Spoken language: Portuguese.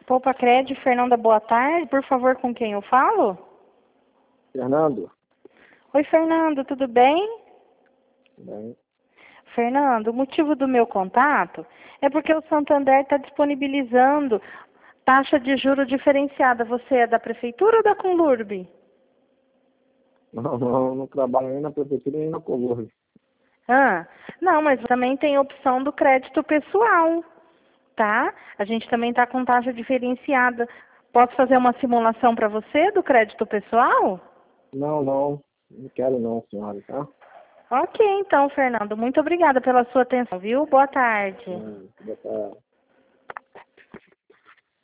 Poupa Crédito, Fernanda, boa tarde. Por favor, com quem eu falo? Fernando? Oi, Fernando, tudo bem? Bem. Fernando, o motivo do meu contato é porque o Santander está disponibilizando taxa de juro diferenciada. Você é da Prefeitura ou da Conlurb? Não trabalho nem na prefeitura nem na Colônia. Não, mas também tem a opção do crédito pessoal, tá? A gente também está com taxa diferenciada. Posso fazer uma simulação para você do crédito pessoal? Não quero não, senhora, tá? Ok, então, Fernando. Muito obrigada pela sua atenção, viu? Boa tarde. Boa tarde.